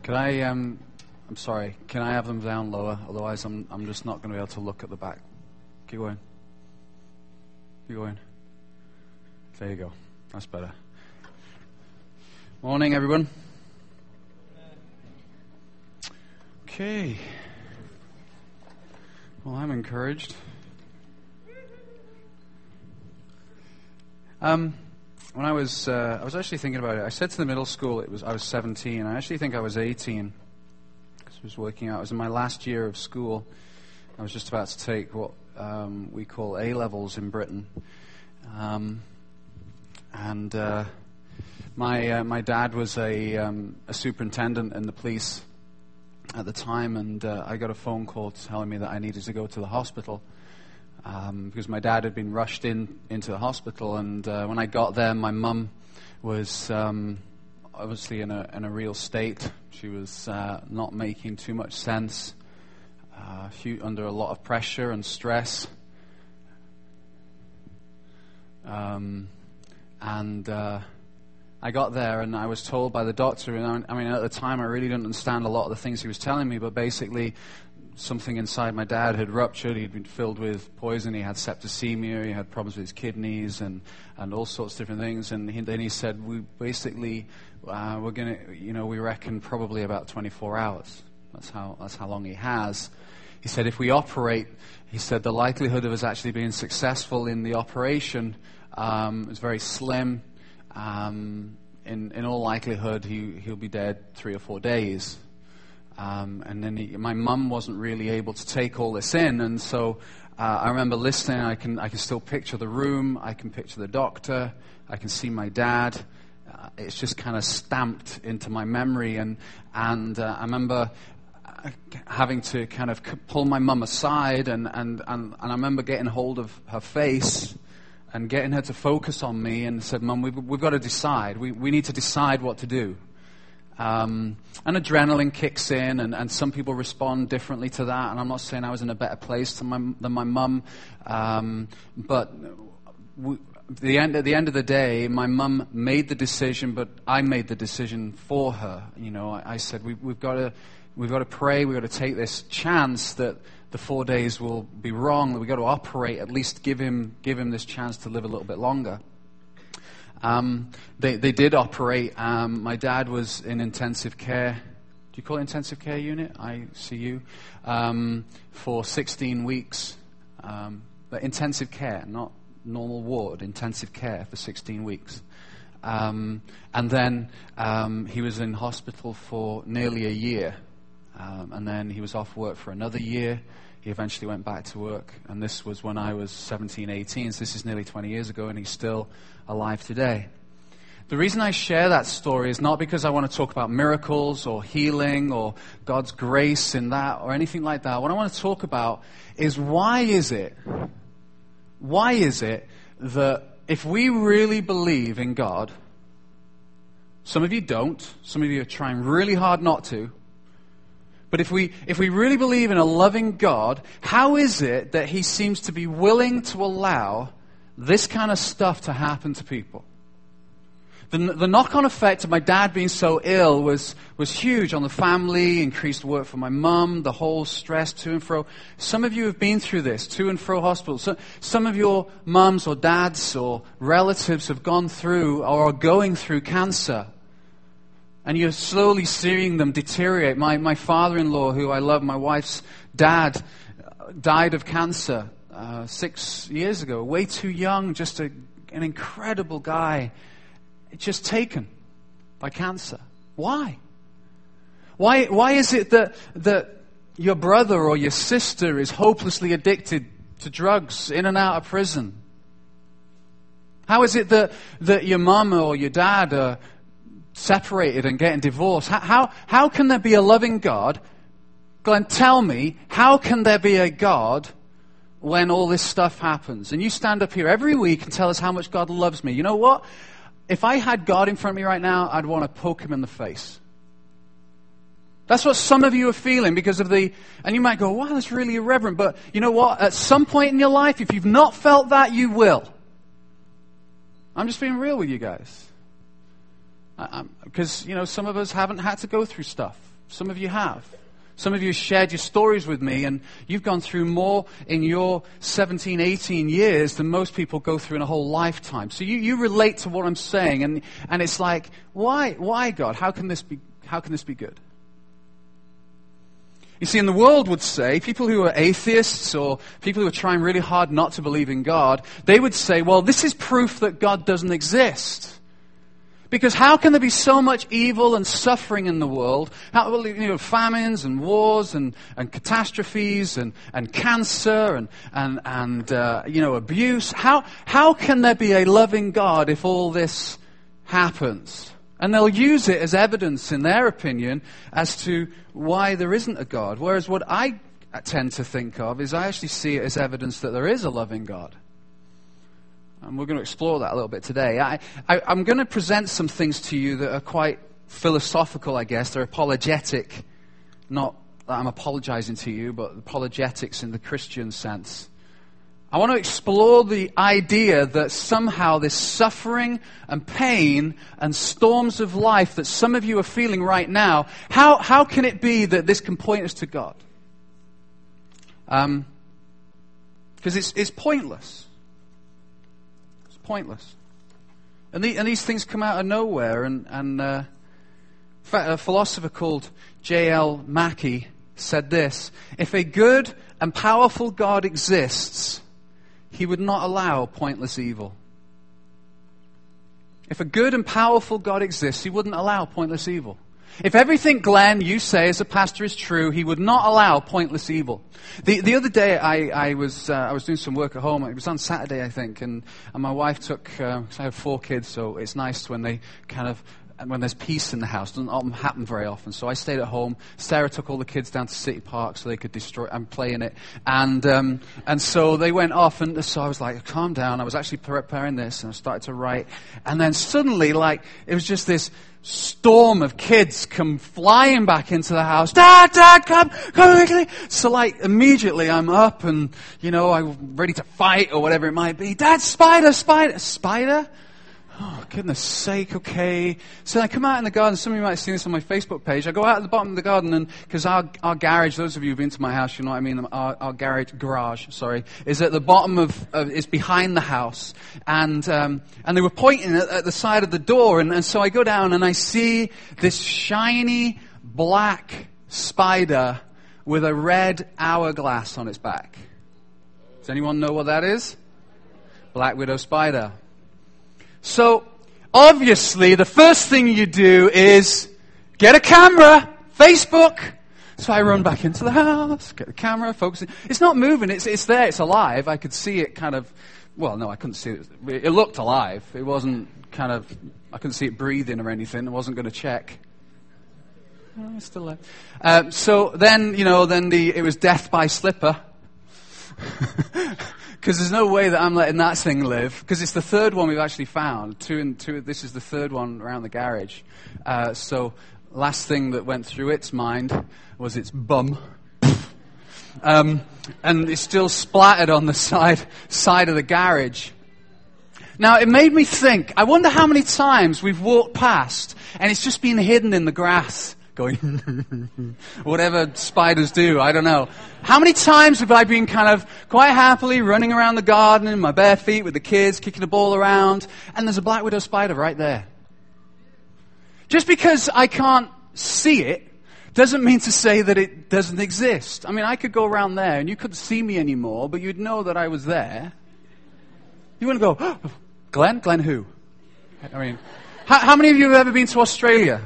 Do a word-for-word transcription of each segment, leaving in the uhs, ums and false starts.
Can I, um, I'm sorry, can I have them down lower? Otherwise I'm I'm just not going to be able to look at the back. Keep going. Keep going. There you go. That's better. Morning, everyone. Okay. Well, I'm encouraged. Um, when I was, uh, I was actually thinking about it. I said to the middle school, it was I was seventeen. I actually think I was eighteen because I was working out. I was in my last year of school. I was just about to take what um, we call A levels in Britain, um, and uh, my uh, my dad was a um, a superintendent in the police at the time, and uh, I got a phone call telling me that I needed to go to the hospital. Um, because my dad had been rushed in into the hospital, and uh, when I got there, my mum was um, obviously in a in a real state. She was uh, not making too much sense, uh, under a lot of pressure and stress, um, and uh, I got there, and I was told by the doctor. And I, I mean, at the time, I really didn't understand a lot of the things he was telling me, but basically, something inside my dad had ruptured. He'd been filled with poison. He had septicemia. He had problems with his kidneys and, and all sorts of different things. And he, then he said, "We basically uh, we're gonna, you know, we reckon probably about twenty-four hours. That's how that's how long he has." He said, "If we operate," he said, "the likelihood of us actually being successful in the operation um, is very slim. Um, in in all likelihood, he he'll be dead three or four days." Um, and then he, my mum wasn't really able to take all this in, and so uh, I remember listening. I can I can still picture the room. I can picture the doctor. I can see my dad. Uh, it's just kind of stamped into my memory, and and uh, I remember having to kind of pull my mum aside, and, and, and, and I remember getting hold of her face and getting her to focus on me, and said, "Mum, we've, we've got to decide. We we need to decide what to do." Um, and adrenaline kicks in, and, and some people respond differently to that. And I'm not saying I was in a better place than my, than my mum, um, but we, the end, at the end of the day, my mum made the decision, but I made the decision for her. You know, I, I said we, we've got to we've got to pray. We've got to take this chance that the four days will be wrong. That we've got to operate. At least give him give him this chance to live a little bit longer. Um, they, they did operate. Um, my dad was in intensive care. Do you call it intensive care unit? I C U. Um, for sixteen weeks. Um, but intensive care, not normal ward. Intensive care for sixteen weeks. Um, and then um, he was in hospital for nearly a year. Um, and then he was off work for another year. He eventually went back to work, and this was when I was seventeen, eighteen, so this is nearly twenty years ago, and he's still alive today. The reason I share that story is not because I want to talk about miracles or healing or God's grace in that or anything like that. What I want to talk about is why is it, why is it that if we really believe in God, some of you don't, some of you are trying really hard not to, but if we if we really believe in a loving God, how is it that He seems to be willing to allow this kind of stuff to happen to people? The, the knock-on effect of my dad being so ill was was huge on the family, increased work for my mum, the whole stress to and fro. Some of you have been through this, to and fro hospitals. So, some of your mums or dads or relatives have gone through or are going through cancer. And you're slowly seeing them deteriorate. My my father-in-law, who I love, my wife's dad, died of cancer uh, six years ago. Way too young, just a, an incredible guy. Just taken by cancer. Why? Why why is it that that your brother or your sister is hopelessly addicted to drugs, in and out of prison? How is it that, that your mum or your dad are separated and getting divorced? How, how how can there be a loving God? Glenn, tell me, how can there be a God when all this stuff happens? And you stand up here every week and tell us how much God loves me. You know what? If I had God in front of me right now, I'd want to poke him in the face. That's what some of you are feeling because of the, and you might go, wow, that's really irreverent. But you know what? At some point in your life, if you've not felt that, you will. I'm just being real with you guys. Because, you know, some of us haven't had to go through stuff Some of you have. Some of you shared your stories with me, and you've gone through more in your seventeen, eighteen years than most people go through in a whole lifetime. So you, you relate to what I'm saying, and, and it's like, why, why God? How can this be, how can this be good? You see, in the world would say, people who are atheists or people who are trying really hard not to believe in God, they would say, well, this is proof that God doesn't exist. Because how can there be so much evil and suffering in the world? How, well, you know, famines and wars and, and catastrophes and, and cancer and, and, and uh, you know, abuse. How, how can there be a loving God if all this happens? And they'll use it as evidence, in their opinion, as to why there isn't a God. Whereas what I tend to think of is I actually see it as evidence that there is a loving God. And we're going to explore that a little bit today. I, I, I'm going to present some things to you that are quite philosophical, I guess. They're apologetic. Not that I'm apologizing to you, but apologetics in the Christian sense. I want to explore the idea that somehow this suffering and pain and storms of life that some of you are feeling right now, how, how can it be that this can point us to God? Um, because it's, it's pointless. Pointless. And, the, and these things come out of nowhere. And, and uh, in fact, a philosopher called J L Mackie said this: if a good and powerful God exists, he would not allow pointless evil. If a good and powerful God exists, he wouldn't allow pointless evil. If everything, Glenn, you say as a pastor is true, he would not allow pointless evil. The the other day, I, I was uh, I was doing some work at home. It was on Saturday, I think, and, and my wife took, uh, 'cause I have four kids, so it's nice when they kind of, when there's peace in the house. It doesn't happen very often. So I stayed at home. Sarah took all the kids down to City Park so they could destroy and play in it. And um, and so they went off, and so I was like, calm down. I was actually preparing this, and I started to write. And then suddenly, like, it was just this storm of kids come flying back into the house. Dad, Dad, come, come quickly. So like, immediately I'm up and, you know, I'm ready to fight or whatever it might be. Dad, spider, spider, spider? Oh, goodness sake, okay. So I come out in the garden. Some of you might have seen this on my Facebook page. I go out at the bottom of the garden, and because our, our garage, those of you who've been to my house, you know what I mean, our, our garage, garage, sorry, is at the bottom of, of is behind the house. And um, and they were pointing at, at the side of the door, and, and so I go down and I see this shiny black spider with a red hourglass on its back. Does anyone know what that is? Black widow spider. So, obviously, the first thing you do is get a camera, Facebook. So I run back into the house, get the camera, focus. It's not moving, it's it's there, it's alive. I could see it kind of, well, no, I couldn't see it. It looked alive. It wasn't kind of, I couldn't see it breathing or anything. I wasn't going to check. Oh, it's still there. Um, so then, you know, then the it was death by slipper. Because there's no way that I'm letting that thing live. Because it's the third one we've actually found. Two and two. This is the third one around the garage. Uh, so last thing that went through its mind was its bum. um, and it's still splattered on the side side of the garage. Now it made me think. I wonder how many times we've walked past and it's just been hidden in the grass. Going, whatever spiders do, I don't know. How many times have I been kind of quite happily running around the garden in my bare feet with the kids, kicking the ball around, and there's a black widow spider right there. Just because I can't see it doesn't mean to say that it doesn't exist. I mean, I could go around there and you couldn't see me anymore, but you'd know that I was there. You wouldn't go, oh, Glenn? Glenn who? I mean, how, how many of you have ever been to Australia?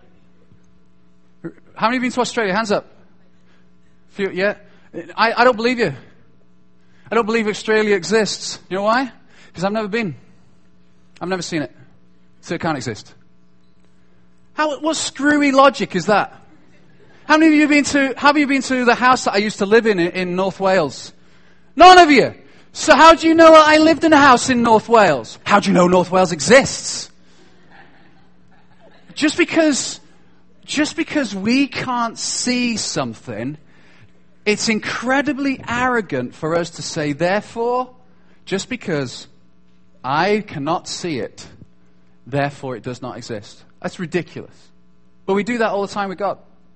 How many have been to Australia? Hands up. Few, yeah. I, I don't believe you. I don't believe Australia exists. You know why? Because I've never been. I've never seen it. So it can't exist. How, what screwy logic is that? How many of you have been to, have you been to the house that I used to live in in North Wales? None of you. So how do you know that I lived in a house in North Wales? How do you know North Wales exists? Just because... Just because we can't see something, it's incredibly arrogant for us to say, therefore, just because I cannot see it, therefore it does not exist. That's ridiculous. But we do that all the time with God.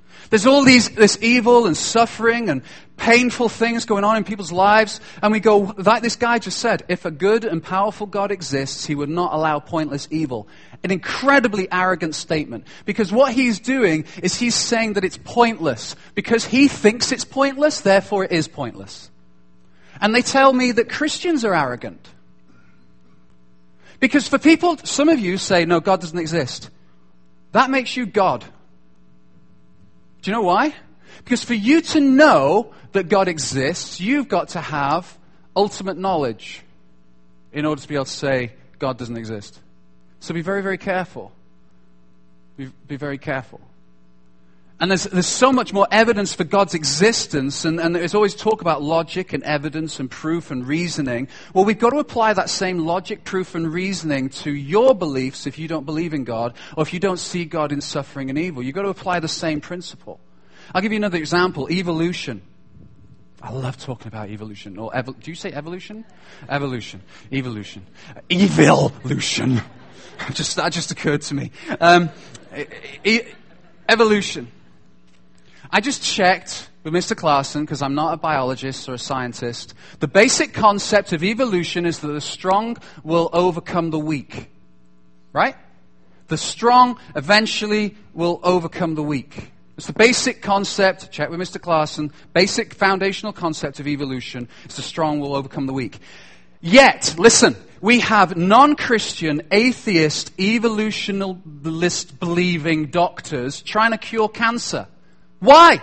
There's all these this evil and suffering and painful things going on in people's lives, and we go, like this guy just said, if a good and powerful God exists, he would not allow pointless evil. An incredibly arrogant statement, because what he's doing is he's saying that it's pointless. Because he thinks it's pointless, therefore it is pointless. And they tell me that Christians are arrogant. Because for people, some of you say, no, God doesn't exist. That makes you God. Do you know why? Because for you to know that God exists, you've got to have ultimate knowledge in order to be able to say God doesn't exist. So be very, very careful. Be, be very careful. And there's, there's so much more evidence for God's existence, and, and there's always talk about logic and evidence and proof and reasoning. Well, we've got to apply that same logic, proof, and reasoning to your beliefs if you don't believe in God, or if you don't see God in suffering and evil. You've got to apply the same principle. I'll give you another example. Evolution. I love talking about evolution. Or evo- do you say evolution? Evolution. Evolution. Evolution. Just that just occurred to me. Um, e- e- evolution. I just checked with Mister Clarkson, because I'm not a biologist or a scientist. The basic concept of evolution is that the strong will overcome the weak. Right? The strong eventually will overcome the weak. It's the basic concept, check with Mister Clarkson, basic foundational concept of evolution. It's the strong will overcome the weak. Yet, listen, we have non-Christian, atheist, evolutionalist believing doctors trying to cure cancer. Why?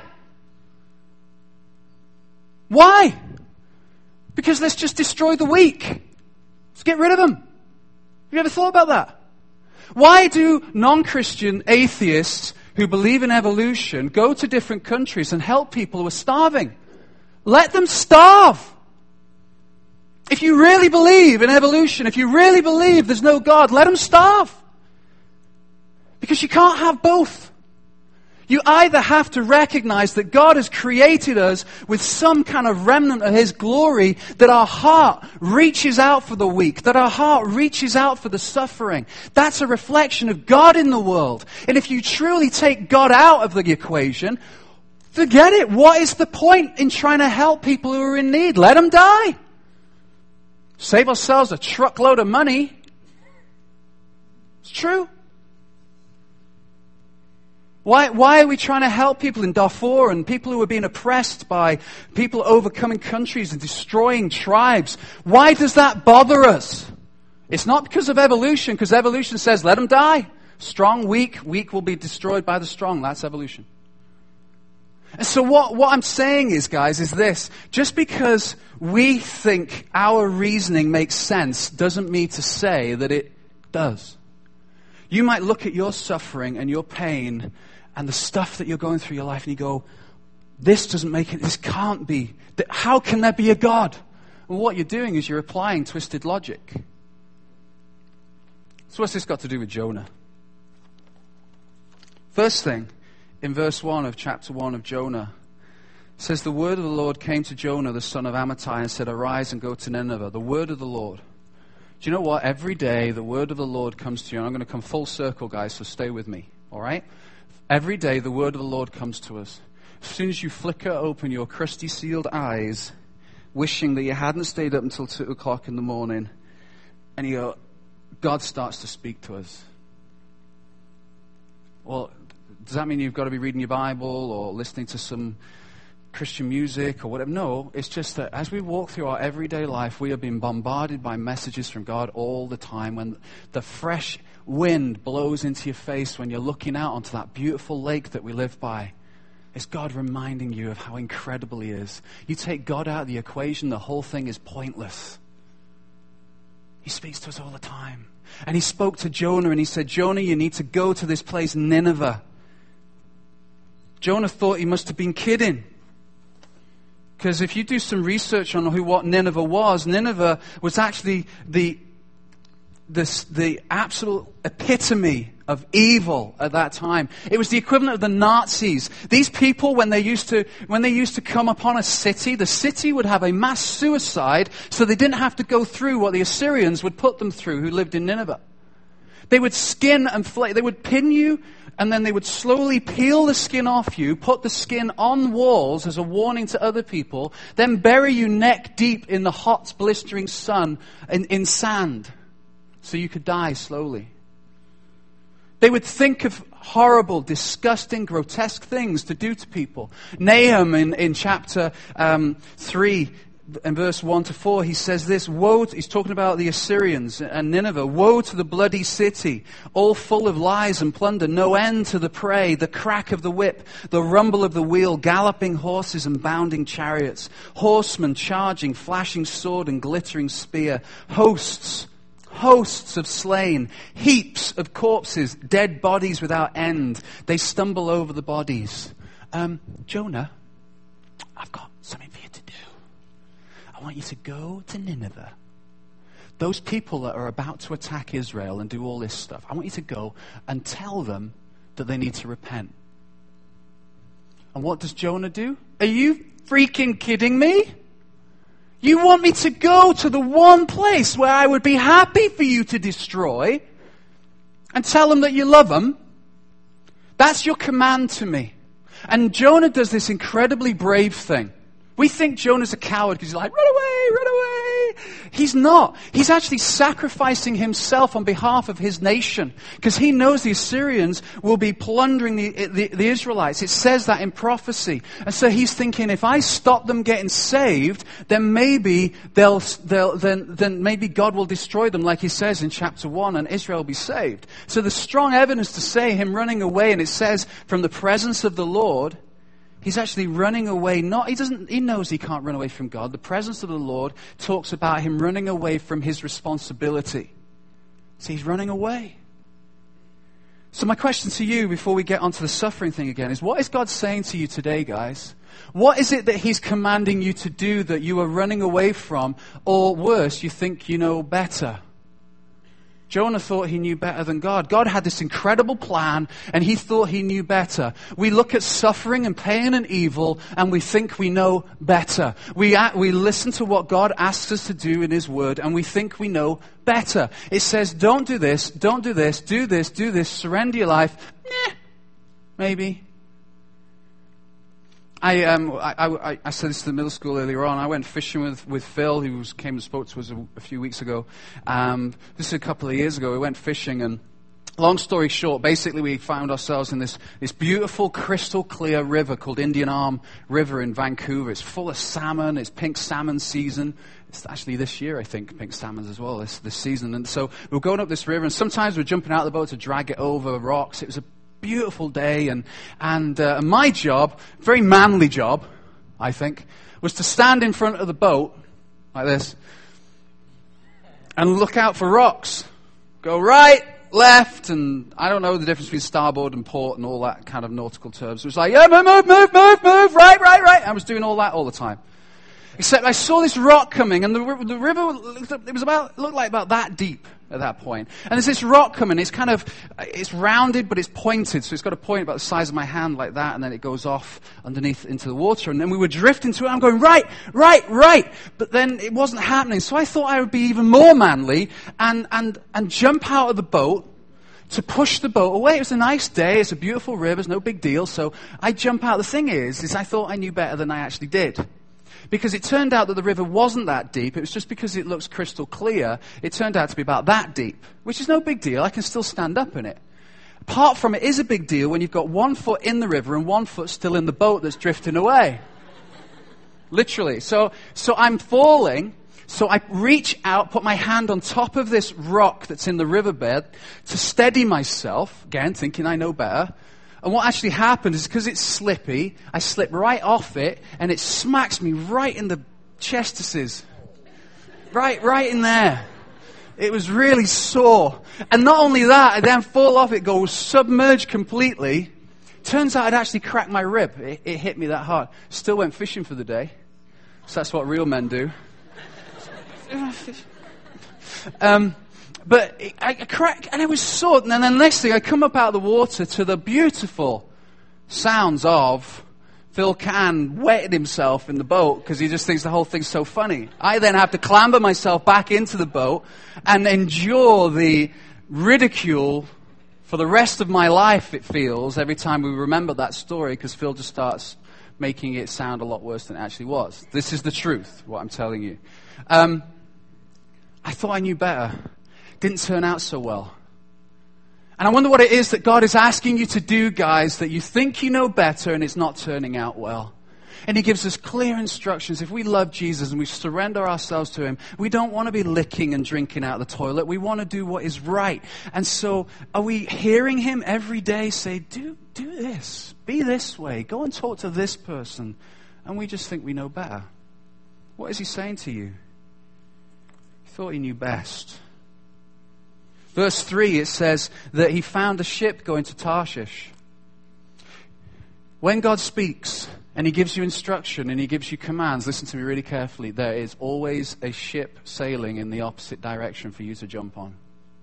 Why? Because let's just destroy the weak. Let's get rid of them. Have you ever thought about that? Why do non-Christian atheists who believe in evolution go to different countries and help people who are starving? Let them starve. If you really believe in evolution, if you really believe there's no God, let them starve. Because you can't have both. You either have to recognize that God has created us with some kind of remnant of His glory, that our heart reaches out for the weak, that our heart reaches out for the suffering. That's a reflection of God in the world. And if you truly take God out of the equation, forget it. What is the point in trying to help people who are in need? Let them die. Save ourselves a truckload of money. It's true. Why, why are we trying to help people in Darfur and people who are being oppressed by people overcoming countries and destroying tribes? Why does that bother us? It's not because of evolution, because evolution says let them die. Strong, weak, weak will be destroyed by the strong. That's evolution. And so what, what I'm saying is, guys, is this. Just because we think our reasoning makes sense doesn't mean to say that it does. You might look at your suffering and your pain and the stuff that you're going through your life and you go, this doesn't make it, this can't be. How can there be a God? And what you're doing is you're applying twisted logic. So what's this got to do with Jonah? First thing, in verse one of chapter one of Jonah, it says, the word of the Lord came to Jonah, the son of Amittai, and said, arise and go to Nineveh. The word of the Lord. Do you know what? Every day the word of the Lord comes to you. And I'm going to come full circle, guys, so stay with me. All right? Every day the word of the Lord comes to us. As soon as you flicker open your crusty sealed eyes, wishing that you hadn't stayed up until two o'clock in the morning, and you go, God starts to speak to us. Well, does that mean you've got to be reading your Bible or listening to some Christian music or whatever? No, it's just that as we walk through our everyday life, we are being bombarded by messages from God all the time. When the fresh wind blows into your face when you're looking out onto that beautiful lake that we live by, it's God reminding you of how incredible He is. You take God out of the equation, the whole thing is pointless. He speaks to us all the time. And He spoke to Jonah and He said, Jonah, you need to go to this place, Nineveh. Jonah thought he must have been kidding. Because if you do some research on who what Nineveh was, Nineveh was actually the, the, the absolute epitome of evil at that time. It was the equivalent of the Nazis. These people, when they used to when they used to come upon a city, the city would have a mass suicide, so they didn't have to go through what the Assyrians would put them through who lived in Nineveh. They would skin and flay. They would pin you, and then they would slowly peel the skin off you, put the skin on walls as a warning to other people, then bury you neck deep in the hot, blistering sun in, in sand so you could die slowly. They would think of horrible, disgusting, grotesque things to do to people. Nahum in, in chapter um, three, in verse one to four, he says this, woe, to, he's talking about the Assyrians and Nineveh, woe to the bloody city, all full of lies and plunder, no end to the prey, the crack of the whip, the rumble of the wheel, galloping horses and bounding chariots, horsemen charging, flashing sword and glittering spear, hosts, hosts of slain, heaps of corpses, dead bodies without end. They stumble over the bodies. Um, Jonah, I've got something for you to do. I want you to go to Nineveh. Those people that are about to attack Israel and do all this stuff, I want you to go and tell them that they need to repent. And what does Jonah do? Are you freaking kidding me? You want me to go to the one place where I would be happy for you to destroy and tell them that you love them? That's your command to me. And Jonah does this incredibly brave thing. We think Jonah's a coward because he's like, run away, run away. He's not. He's actually sacrificing himself on behalf of his nation because he knows the Assyrians will be plundering the, the, the Israelites. It says that in prophecy. And so he's thinking, if I stop them getting saved, then maybe they'll, they'll then, then maybe God will destroy them like he says in chapter one, and Israel will be saved. So there's strong evidence to say him running away, and it says from the presence of the Lord. He's actually running away. Not he doesn't. He knows he can't run away from God. The presence of the Lord talks about him running away from his responsibility. So he's running away. So my question to you before we get onto the suffering thing again is, what is God saying to you today, guys? What is it that he's commanding you to do that you are running away from, or worse, you think you know better? Jonah thought he knew better than God. God had this incredible plan, and he thought he knew better. We look at suffering and pain and evil, and we think we know better. We act, we listen to what God asks us to do in his word, and we think we know better. It says, don't do this, don't do this, do this, do this, surrender your life. Nah, maybe. I, um, I, I, I said this to the middle school earlier on. I went fishing with, with Phil, who was, came and spoke to us a, a few weeks ago. Um, this is a couple of years ago. We went fishing, and long story short, basically we found ourselves in this, this beautiful, crystal clear river called Indian Arm River in Vancouver. It's full of salmon. It's pink salmon season. It's actually this year, I think, pink salmons as well, this, this season. And so we were going up this river, and sometimes we're jumping out of the boat to drag it over rocks. It was a beautiful day, and and uh, my job, very manly job, I think, was to stand in front of the boat like this and look out for rocks. Go right, left, and I don't know the difference between starboard and port and all that kind of nautical terms. It was like, yeah, move, move, move, move, move, right, right, right. I was doing all that all the time. Except I saw this rock coming, and the, the river, it was about, looked like about that deep at that point. And there's this rock coming. It's kind of, it's rounded, but it's pointed. So it's got a point about the size of my hand like that, and then it goes off underneath into the water. And then we were drifting to it. I'm going, right, right, right. But then it wasn't happening. So I thought I would be even more manly and, and, and jump out of the boat to push the boat away. It was a nice day. It's a beautiful river. It's no big deal. So I jump out. The thing is, is I thought I knew better than I actually did. Because it turned out that the river wasn't that deep. It was just because it looks crystal clear. It turned out to be about that deep, which is no big deal. I can still stand up in it. Apart from it is a big deal when you've got one foot in the river and one foot still in the boat that's drifting away. Literally. So, so I'm falling. So I reach out, put my hand on top of this rock that's in the riverbed to steady myself. Again, thinking I know better. And what actually happened is because it's slippy, I slip right off it, and it smacks me right in the chestises. Right, right in there. It was really sore. And not only that, I then fall off it, go submerged completely. Turns out I'd actually cracked my rib. It, it hit me that hard. Still went fishing for the day. So that's what real men do. Um... But I cracked, and I was sore. And then the next thing, I come up out of the water to the beautiful sounds of Phil Can wetting himself in the boat because he just thinks the whole thing's so funny. I then have to clamber myself back into the boat and endure the ridicule for the rest of my life, it feels, every time we remember that story, because Phil just starts making it sound a lot worse than it actually was. This is the truth, what I'm telling you. Um, I thought I knew better. Didn't turn out so well. And I wonder what it is that God is asking you to do, guys, that you think you know better and it's not turning out well. And he gives us clear instructions. If we love Jesus and we surrender ourselves to him, we don't want to be licking and drinking out of the toilet. We want to do what is right. And so are we hearing him every day say, do, do this, be this way, go and talk to this person. And we just think we know better. What is he saying to you? He thought he knew best. Verse three, it says that he found a ship going to Tarshish. When God speaks and he gives you instruction and he gives you commands, listen to me really carefully, there is always a ship sailing in the opposite direction for you to jump on.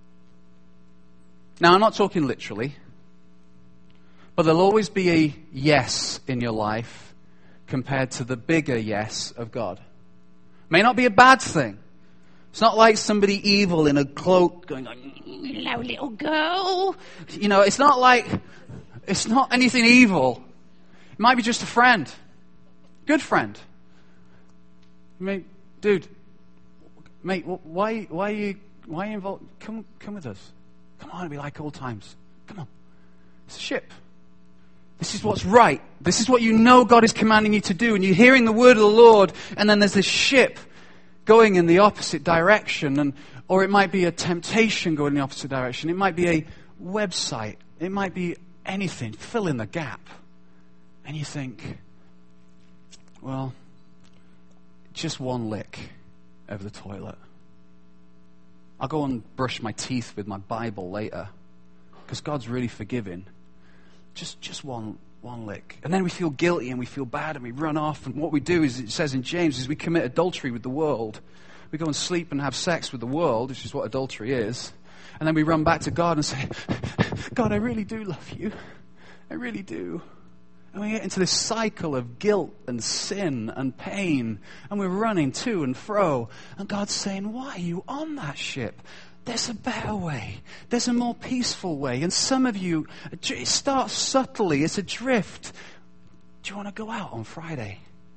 Now, I'm not talking literally, but there'll always be a yes in your life compared to the bigger yes of God. May not be a bad thing. It's not like somebody evil in a cloak going, hello, little girl. You know, it's not like, it's not anything evil. It might be just a friend. Good friend. I mean, dude, mate, why, why are you, why are you involved? Come, come with us. Come on, it'll be like old times. Come on. It's a ship. This is what's right. This is what you know God is commanding you to do. And you're hearing the word of the Lord, and then there's this ship going in the opposite direction, and or it might be a temptation going in the opposite direction. It might be a website. It might be anything. Fill in the gap. And you think, well, just one lick over the toilet. I'll go and brush my teeth with my Bible later, because God's really forgiving. Just, just one One lick. And then we feel guilty and we feel bad and we run off. And what we do is, it says in James, is we commit adultery with the world. We go and sleep and have sex with the world, which is what adultery is. And then we run back to God and say, God, I really do love you. I really do. And we get into this cycle of guilt and sin and pain. And we're running to and fro. And God's saying, why are you on that ship? There's a better way. There's a more peaceful way. And some of you, it starts subtly. It's a drift. Do you want to go out on Friday?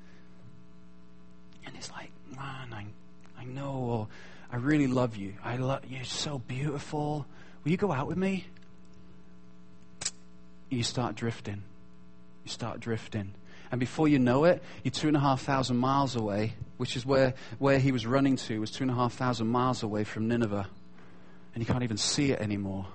And it's like, man, I, I know, or I really love you. I love you're so beautiful. Will you go out with me? You start drifting. You start drifting. And before you know it, you're two and a half thousand miles away, which is where, where he was running to, was two and a half thousand miles away from Nineveh. And you can't even see it anymore.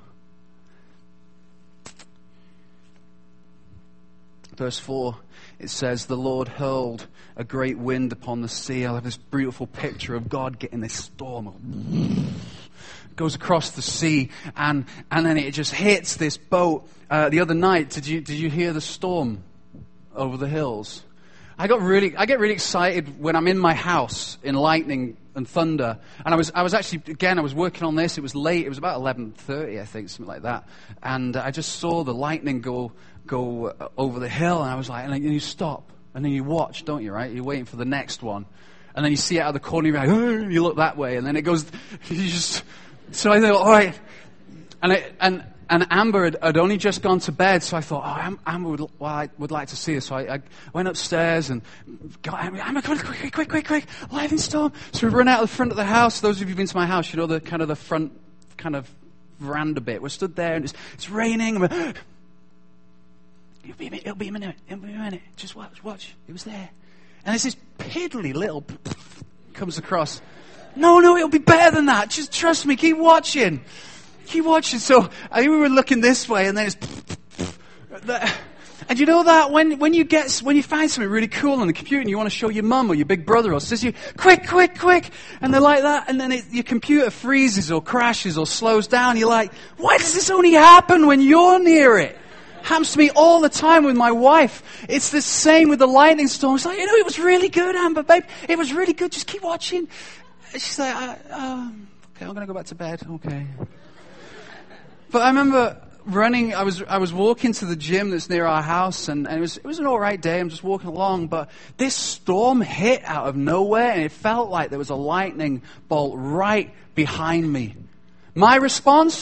Verse four, it says, the Lord hurled a great wind upon the sea. I have this beautiful picture of God getting this storm. It goes across the sea, and, and then it just hits this boat. Uh, the other night, did you, did you hear the storm over the hills? I got really, I get really excited when I'm in my house in lightning and thunder. And I was, I was actually, again, I was working on this. It was late. It was about eleven thirty, I think, something like that. And I just saw the lightning go, go over the hill. And I was like, and then you stop. And then you watch, don't you, right? You're waiting for the next one. And then you see it out of the corner, you're like, oh, you look that way. And then it goes, you just, so I thought, all right. And it, and, And Amber had, had only just gone to bed, so I thought, oh, Amber would, well, I would like to see her. So I, I went upstairs and got Amber, Amber, come on, quick, quick, quick, quick, quick, lightning storm. So we run out of the front of the house. Those of you who've been to my house, you know, the kind of the front kind of veranda bit. We're stood there and it's, it's raining. And we're, it'll be a minute, it'll be a minute, it'll be a minute. Just watch, watch. It was there. And there's this piddly little comes across. No, no, it'll be better than that. Just trust me, keep watching. Keep watching. So I think we were looking this way, and then it's, and you know that when when you get when you find something really cool on the computer and you want to show your mum or your big brother or sister, you quick, quick, quick, and they're like that, and then it, your computer freezes or crashes or slows down. You're like, why does this only happen when you're near it? Happens to me all the time with my wife. It's the same with the lightning storm. It's like, you know, it was really good, Amber, babe. It was really good. Just keep watching. She's like, uh, um, okay, I'm gonna go back to bed. Okay. But I remember running, I was I was walking to the gym that's near our house, and, and it was it was an all right day. I'm just walking along, but this storm hit out of nowhere, and it felt like there was a lightning bolt right behind me. My response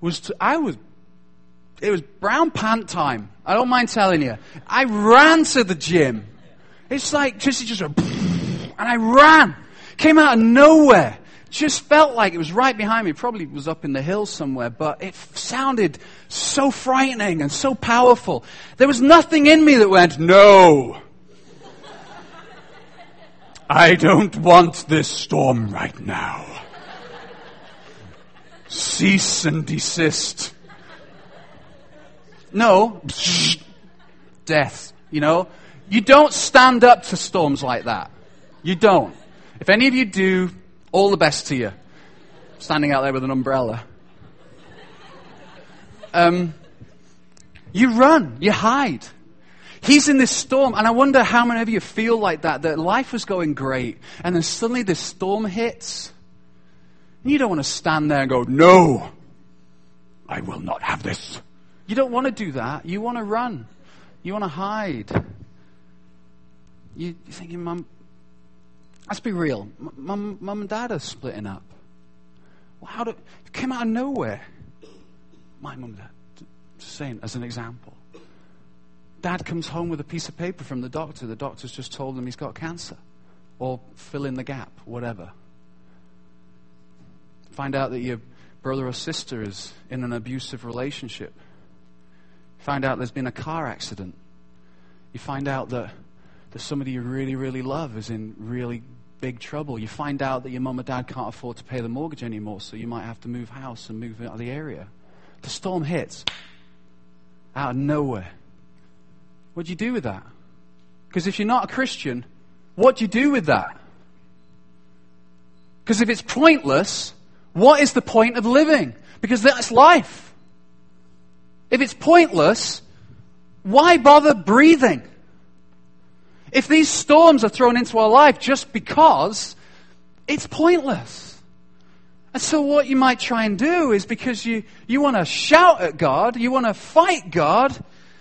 was to, I was, it was brown pant time. I don't mind telling you. I ran to the gym. It's like, just, just, a, and I ran. Came out of nowhere. Just felt like it was right behind me. Probably was up in the hills somewhere, but it f- sounded so frightening and so powerful. There was nothing in me that went, no. I don't want this storm right now. Cease and desist. No. Death. You know? You don't stand up to storms like that. You don't. If any of you do, all the best to you. Standing out there with an umbrella. Um, you run. You hide. He's in this storm, and I wonder how many of you feel like that, that life was going great, and then suddenly this storm hits, and you don't want to stand there and go, no, I will not have this. You don't want to do that. You want to run. You want to hide. You, you're thinking, Mum, let's be real. Mum, Mum and Dad are splitting up. Well, how do, it came out of nowhere. My mum and dad, just saying, as an example. Dad comes home with a piece of paper from the doctor. The doctor's just told him he's got cancer. Or fill in the gap, whatever. Find out that your brother or sister is in an abusive relationship. Find out there's been a car accident. You find out that, that somebody you really, really love is in really big trouble. You find out that your mum and dad can't afford to pay the mortgage anymore, so you might have to move house and move out of the area. The storm hits out of nowhere. What do you do with that? Because if you're not a Christian, what do you do with that? Because if it's pointless, what is the point of living? Because that's life. If it's pointless, why bother breathing? If these storms are thrown into our life just because, it's pointless. And so what you might try and do is, because you, you want to shout at God, you want to fight God.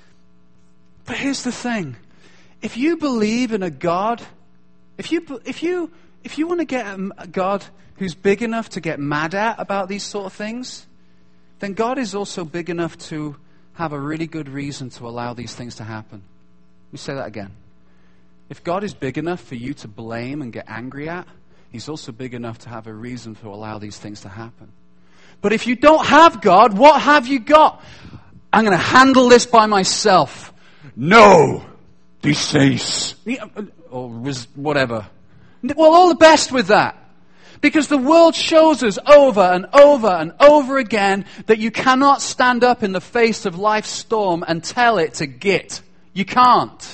But here's the thing. If you believe in a God, if you if you if you want to get a God who's big enough to get mad at about these sort of things, then God is also big enough to have a really good reason to allow these things to happen. Let me say that again. If God is big enough for you to blame and get angry at, He's also big enough to have a reason to allow these things to happen. But if you don't have God, what have you got? I'm going to handle this by myself. No, desist. Or whatever. Well, all the best with that. Because the world shows us over and over and over again that you cannot stand up in the face of life's storm and tell it to git. You can't.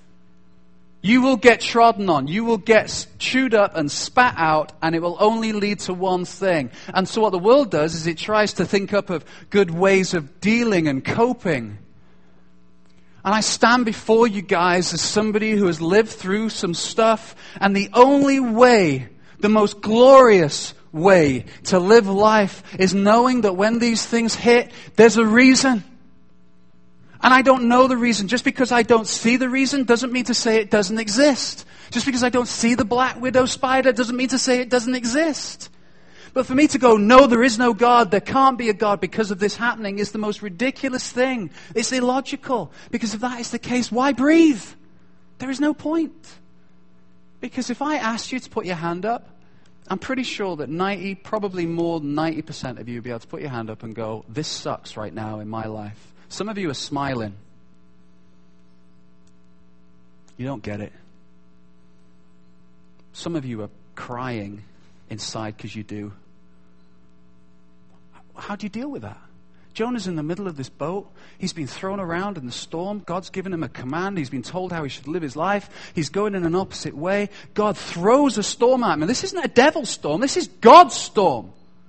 You will get trodden on. You will get chewed up and spat out, and it will only lead to one thing. And so what the world does is it tries to think up of good ways of dealing and coping. And I stand before you guys as somebody who has lived through some stuff, and the only way, the most glorious way to live life is knowing that when these things hit, there's a reason. And I don't know the reason. Just because I don't see the reason doesn't mean to say it doesn't exist. Just because I don't see the black widow spider doesn't mean to say it doesn't exist. But for me to go, no, there is no God, there can't be a God because of this happening, is the most ridiculous thing. It's illogical. Because if that is the case, why breathe? There is no point. Because if I asked you to put your hand up, I'm pretty sure that ninety, probably more than ninety percent of you would be able to put your hand up and go, this sucks right now in my life. Some of you are smiling. You don't get it. Some of you are crying inside because you do. How do you deal with that? Jonah's in the middle of this boat. He's been thrown around in the storm. God's given him a command. He's been told how he should live his life. He's going in an opposite way. God throws a storm at him. This isn't a devil's storm. This is God's storm.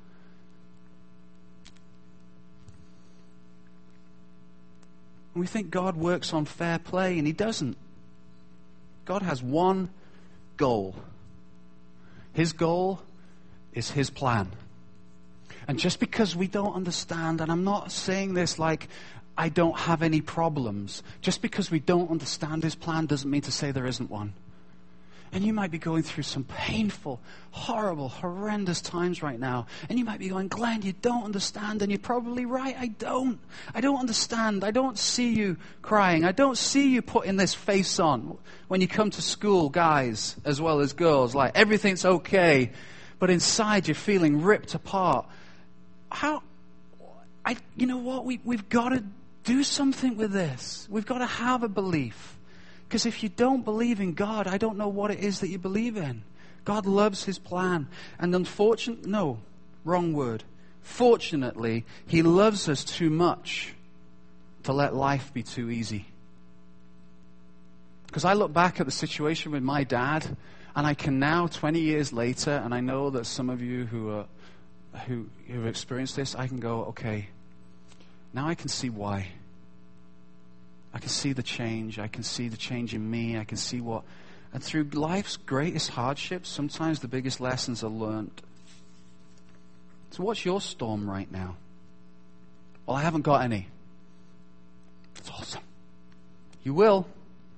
And we think God works on fair play, and He doesn't. God has one goal. His goal is His plan. And just because we don't understand, and I'm not saying this like I don't have any problems, just because we don't understand His plan doesn't mean to say there isn't one. And you might be going through some painful, horrible, horrendous times right now. And you might be going, Glenn, you don't understand. And you're probably right. I don't. I don't understand. I don't see you crying. I don't see you putting this face on when you come to school, guys, as well as girls. Like, everything's okay. But inside, you're feeling ripped apart. How? I, you know what? We, we've got to do something with this. We've got to have a belief. Because if you don't believe in God, I don't know what it is that you believe in. God loves his plan. And unfortunately, no, wrong word. Fortunately, he loves us too much to let life be too easy. Because I look back at the situation with my dad, and I can now, twenty years later, and I know that some of you who are who who have experienced this, I can go, okay, now I can see why. I can see the change. I can see the change in me. I can see what... And through life's greatest hardships, sometimes the biggest lessons are learned. So what's your storm right now? Well, I haven't got any. That's awesome. You will.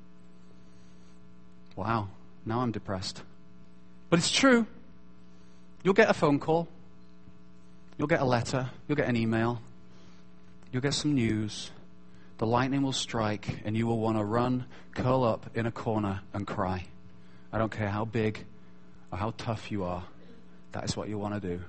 Wow. Now I'm depressed. But it's true. You'll get a phone call. You'll get a letter. You'll get an email. You'll get some news. The lightning will strike, and you will want to run, curl up in a corner, and cry. I don't care how big or how tough you are. That is what you want to do.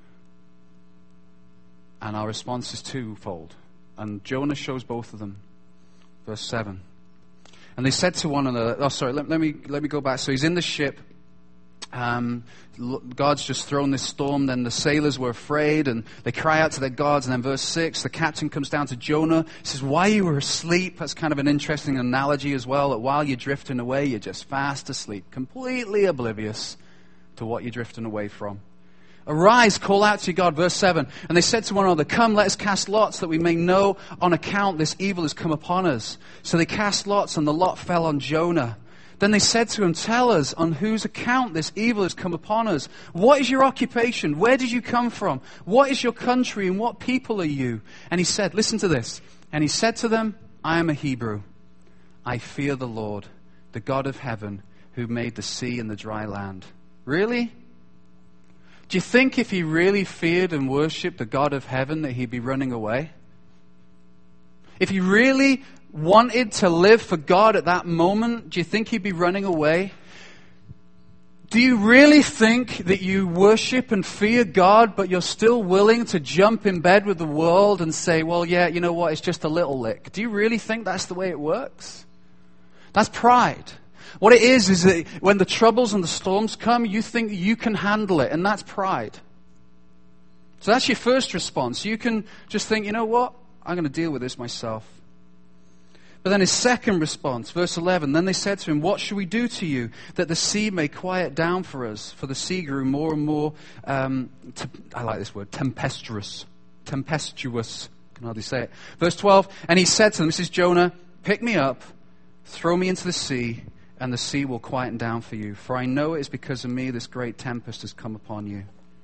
And our response is twofold. And Jonah shows both of them. Verse seven. And they said to one another, oh, sorry, let, let me let me go back. So he's in the ship. Um, God's just thrown this storm. Then the sailors were afraid and they cry out to their gods. And then verse six, the captain comes down to Jonah. He says, while you were asleep, that's kind of an interesting analogy as well, that while you're drifting away, you're just fast asleep, completely oblivious to what you're drifting away from. Arise, call out to your God. Verse seven, and they said to one another, come, let us cast lots that we may know on account this evil has come upon us. So they cast lots and the lot fell on Jonah. Then they said to him, tell us on whose account this evil has come upon us. What is your occupation? Where did you come from? What is your country and what people are you? And he said, listen to this. And he said to them, I am a Hebrew. I fear the Lord, the God of heaven, who made the sea and the dry land. Really? Do you think if he really feared and worshipped the God of heaven that he'd be running away? If he really wanted to live for God at that moment, do you think he'd be running away? Do you really think that you worship and fear God, but you're still willing to jump in bed with the world and say, well, yeah, you know what, it's just a little lick? Do you really think that's the way it works? That's pride. What it is, is that when the troubles and the storms come, you think you can handle it, and that's pride. So that's your first response. You can just think, you know what, I'm going to deal with this myself. But then his second response, verse eleven, then they said to him, what shall we do to you that the sea may quiet down for us? For the sea grew more and more, um, te- I like this word, tempestuous. Tempestuous. I can hardly say it. Verse twelve, and he said to them, this is Jonah, pick me up, throw me into the sea, and the sea will quieten down for you. For I know it is because of me this great tempest has come upon you.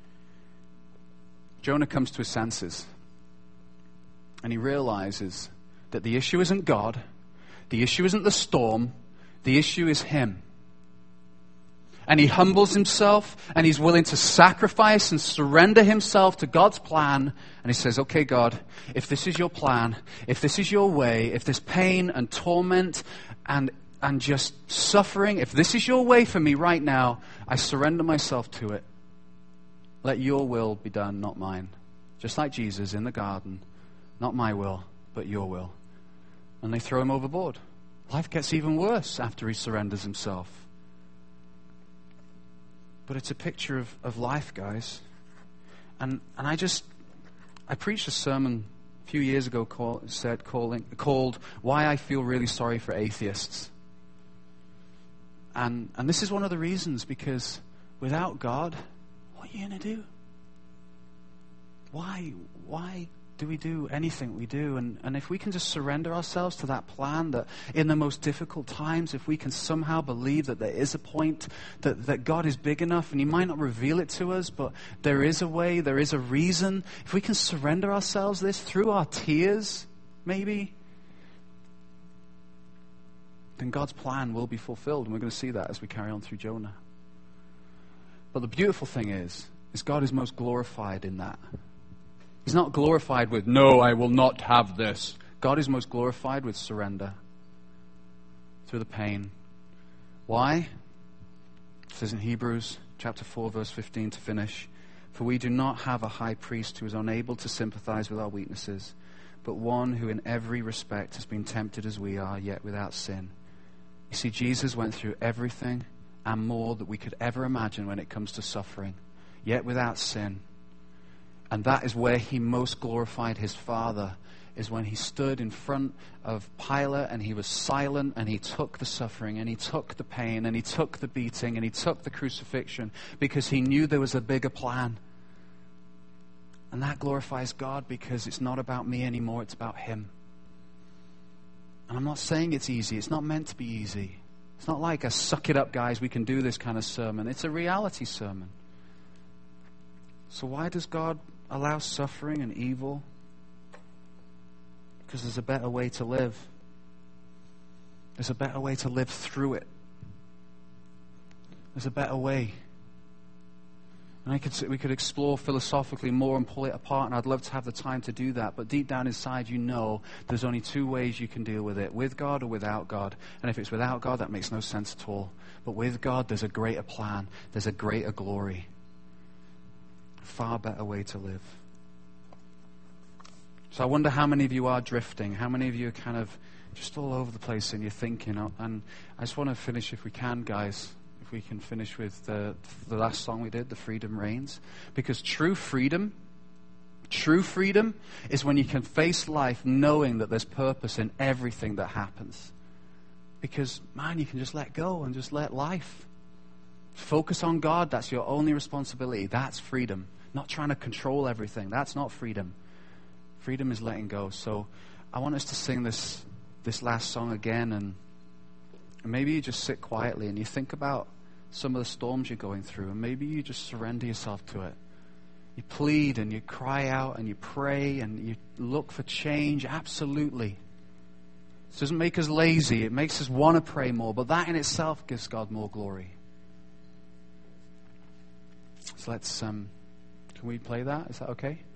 Jonah comes to his senses. And he realizes that the issue isn't God, the issue isn't the storm, the issue is him. And he humbles himself, and he's willing to sacrifice and surrender himself to God's plan. And he says, okay, God, if this is your plan, if this is your way, if this pain and torment and, and just suffering, if this is your way for me right now, I surrender myself to it. Let your will be done, not mine. Just like Jesus in the garden, not my will, but your will. And they throw him overboard. Life gets even worse after he surrenders himself. But it's a picture of, of life, guys. And and I just, I preached a sermon a few years ago call, said, calling, called Why I Feel Really Sorry for Atheists. And and this is one of the reasons, because without God, what are you going to do? Why, why do we do anything we do? And, and if we can just surrender ourselves to that plan, that in the most difficult times, if we can somehow believe that there is a point, that, that God is big enough, and he might not reveal it to us, but there is a way, there is a reason. If we can surrender ourselves this through our tears, maybe, then God's plan will be fulfilled. And we're going to see that as we carry on through Jonah. But the beautiful thing is, is God is most glorified in that. He's not glorified with, no, I will not have this. God is most glorified with surrender through the pain. Why? It says in Hebrews chapter four, verse fifteen to finish, for we do not have a high priest who is unable to sympathize with our weaknesses, but one who in every respect has been tempted as we are, yet without sin. You see, Jesus went through everything and more that we could ever imagine when it comes to suffering, yet without sin. And that is where he most glorified his Father, is when he stood in front of Pilate and he was silent and he took the suffering and he took the pain and he took the beating and he took the crucifixion because he knew there was a bigger plan. And that glorifies God because it's not about me anymore, it's about him. And I'm not saying it's easy. It's not meant to be easy. It's not like a suck it up, guys, we can do this kind of sermon. It's a reality sermon. So why does God allow suffering and evil? Because there's a better way to live. There's a better way to live through it. There's a better way. And I could, we could explore philosophically more and pull it apart, and I'd love to have the time to do that. But deep down inside, you know there's only two ways you can deal with it, with God or without God. And if it's without God, that makes no sense at all. But with God, there's a greater plan. There's a greater glory. A far better way to live. So I wonder how many of you are drifting, how many of you are kind of just all over the place in your thinking. And I just want to finish, if we can, guys, if we can finish with the, the last song we did, The Freedom Reigns. Because true freedom, true freedom is when you can face life knowing that there's purpose in everything that happens. Because, man, you can just let go and just let life. Focus on God, that's your only responsibility. That's freedom. Not trying to control everything. That's not freedom. Freedom is letting go. So I want us to sing this this last song again, and, and maybe you just sit quietly and you think about some of the storms you're going through, and maybe you just surrender yourself to it. You plead and you cry out and you pray and you look for change. Absolutely. This doesn't make us lazy. It makes us want to pray more, but that in itself gives God more glory. So let's, um, can we play that? Is that okay?